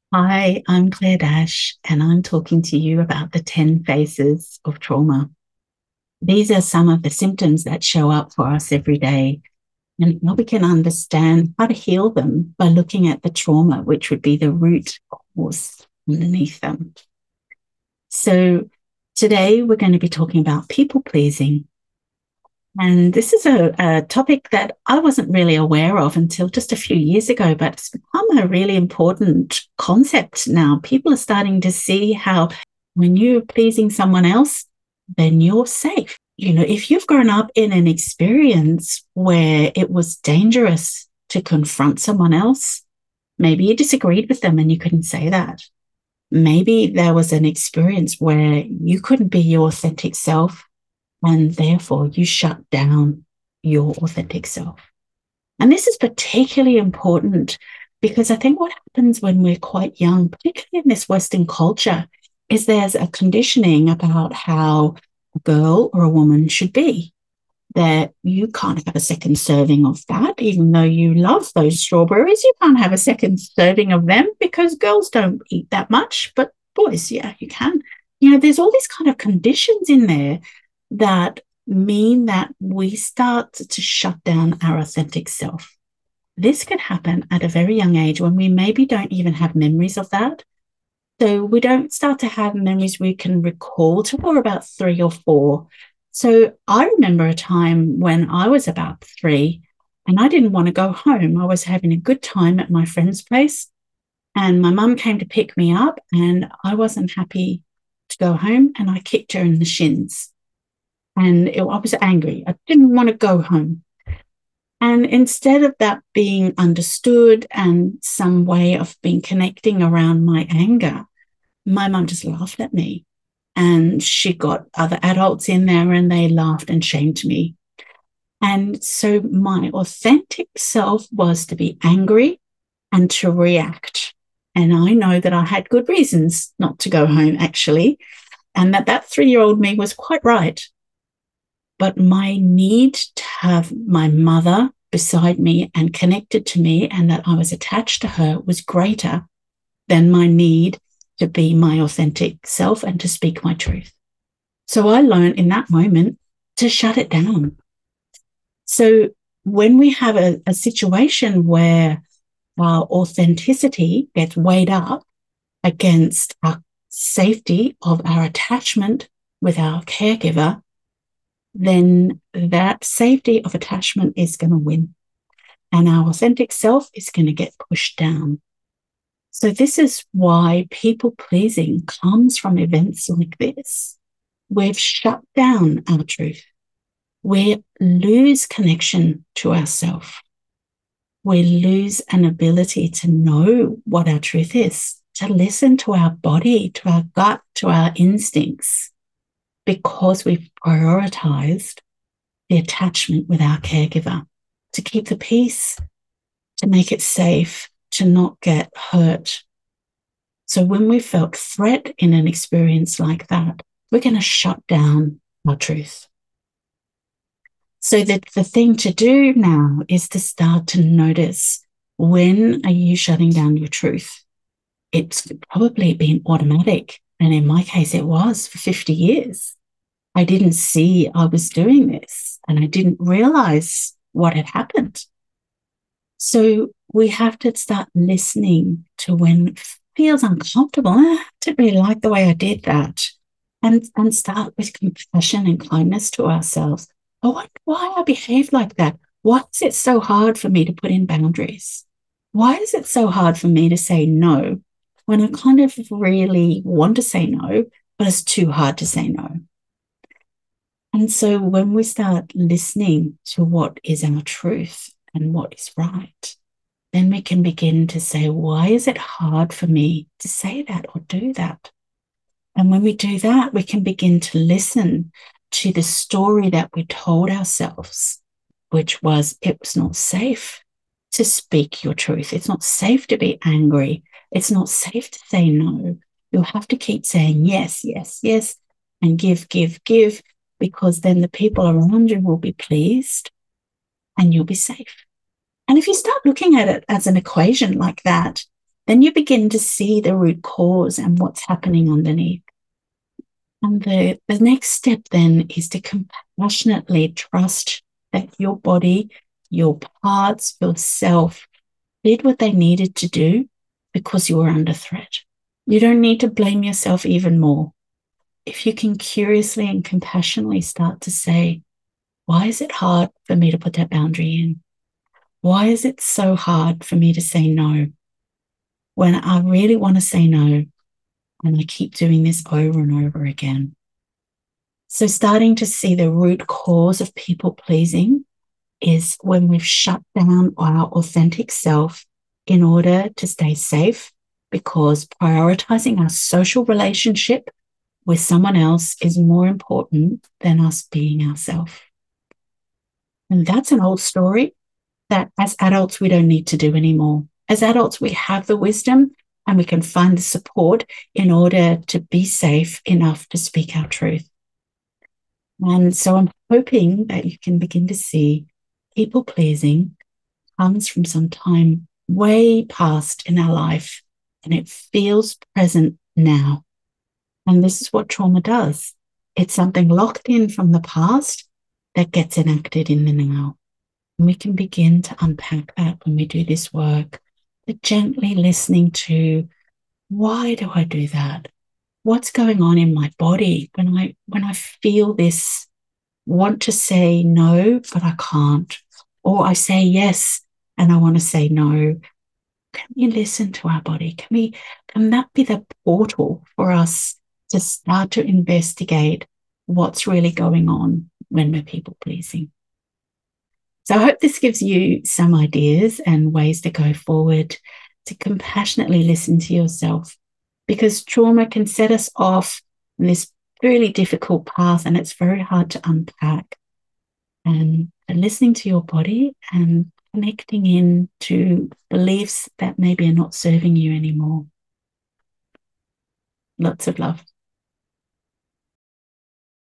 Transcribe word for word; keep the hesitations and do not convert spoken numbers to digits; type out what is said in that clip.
Hi, I'm Claire Dash, and I'm talking to you about the ten phases of trauma. These are some of the symptoms that show up for us every day, and how we can understand how to heal them by looking at the trauma, which would be the root cause underneath them. So, today we're going to be talking about people pleasing. And this is a, a topic that I wasn't really aware of until just a few years ago, but it's become a really important concept now. People are starting to see how when you're pleasing someone else, then you're safe. You know, if you've grown up in an experience where it was dangerous to confront someone else, maybe you disagreed with them and you couldn't say that. Maybe there was an experience where you couldn't be your authentic self and therefore you shut down your authentic self. And this is particularly important because I think what happens when we're quite young, particularly in this Western culture, is there's a conditioning about how a girl or a woman should be. That you can't have a second serving of that, even though you love those strawberries. You can't have a second serving of them because girls don't eat that much, but boys, yeah, you can. You know, there's all these kind of conditions in there that mean that we start to shut down our authentic self. This can happen at a very young age when we maybe don't even have memories of that. So we don't start to have memories we can recall till we're about three or four. So I remember a time when I was about three and I didn't want to go home. I was having a good time at my friend's place and my mum came to pick me up and I wasn't happy to go home and I kicked her in the shins. And it, I was angry. I didn't want to go home. And instead of that being understood and some way of being connecting around my anger, my mum just laughed at me. And she got other adults in there and they laughed and shamed me. And so my authentic self was to be angry and to react. And I know that I had good reasons not to go home, actually, and that that three-year-old me was quite right. But my need to have my mother beside me and connected to me and that I was attached to her was greater than my need to be my authentic self and to speak my truth. So I learned in that moment to shut it down. So when we have a, a situation where our authenticity gets weighed up against our safety of our attachment with our caregiver, then that safety of attachment is going to win. And our authentic self is going to get pushed down. So this is why people pleasing comes from events like this. We've shut down our truth. We lose connection to ourselves. We lose an ability to know what our truth is, to listen to our body, to our gut, to our instincts, because we've prioritized the attachment with our caregiver to keep the peace, to make it safe, to not get hurt. So when we felt threat in an experience like that, we're going to shut down our truth. So that the thing to do now is to start to notice, when are you shutting down your truth? It's probably been automatic. And in my case, it was for fifty years. I didn't see I was doing this and I didn't realize what had happened. So we have to start listening to when it feels uncomfortable. I didn't really like the way I did that. And, and start with compassion and kindness to ourselves. I wonder why I behaved like that. Why is it so hard for me to put in boundaries? Why is it so hard for me to say no when I kind of really want to say no, but it's too hard to say no? And so when we start listening to what is our truth and what is right, then we can begin to say, why is it hard for me to say that or do that? And when we do that, we can begin to listen to the story that we told ourselves, which was it was not safe to speak your truth. It's not safe to be angry. It's not safe to say no. You'll have to keep saying yes, yes, yes, and give, give, give, because then the people around you will be pleased and you'll be safe. And if you start looking at it as an equation like that, then you begin to see the root cause and what's happening underneath. And the, the next step then is to compassionately trust that your body, your parts, yourself did what they needed to do because you were under threat. You don't need to blame yourself even more. If you can curiously and compassionately start to say, why is it hard for me to put that boundary in? Why is it so hard for me to say no when I really want to say no and I keep doing this over and over again? So starting to see the root cause of people pleasing is when we've shut down our authentic self in order to stay safe, because prioritizing our social relationship with someone else is more important than us being ourselves. And that's an old story that as adults, we don't need to do anymore. As adults, we have the wisdom and we can find the support in order to be safe enough to speak our truth. And so I'm hoping that you can begin to see people pleasing comes from some time way past in our life, and it feels present now. And this is what trauma does. It's something locked in from the past that gets enacted in the now. And we can begin to unpack that when we do this work, but gently listening to, why do I do that? What's going on in my body when I when I feel this want to say no, but I can't? Or I say yes and I want to say no. Can we listen to our body? Can we, can that be the portal for us to start to investigate what's really going on when we're people pleasing? So I hope this gives you some ideas and ways to go forward to compassionately listen to yourself, because trauma can set us off on this really difficult path and it's very hard to unpack. And listening to your body and connecting in to beliefs that maybe are not serving you anymore. Lots of love.